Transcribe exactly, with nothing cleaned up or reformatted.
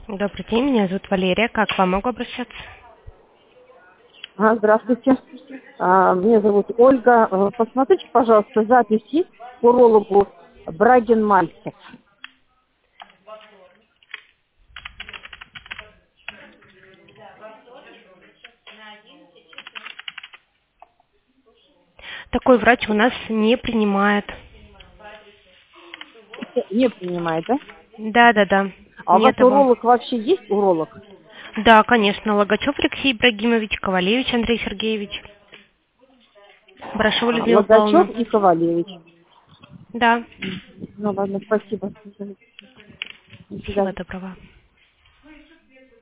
Добрый день, меня зовут Валерия. Как к вам могу обращаться? А, Здравствуйте. А, Меня зовут Ольга. А, Посмотрите, пожалуйста, записи к урологу Брагин-Мальцев. Такой врач у нас не принимает. Не принимает, да? Да, да, да. А у вас Нет его. уролог вообще есть, уролог? Да, конечно. Логачев Алексей Ибрагимович, Ковалевич Андрей Сергеевич, Брашова А, Людмила Логачев Павловна. и Ковалевич. Да. Ну ладно, спасибо. До Всего свидания. доброго.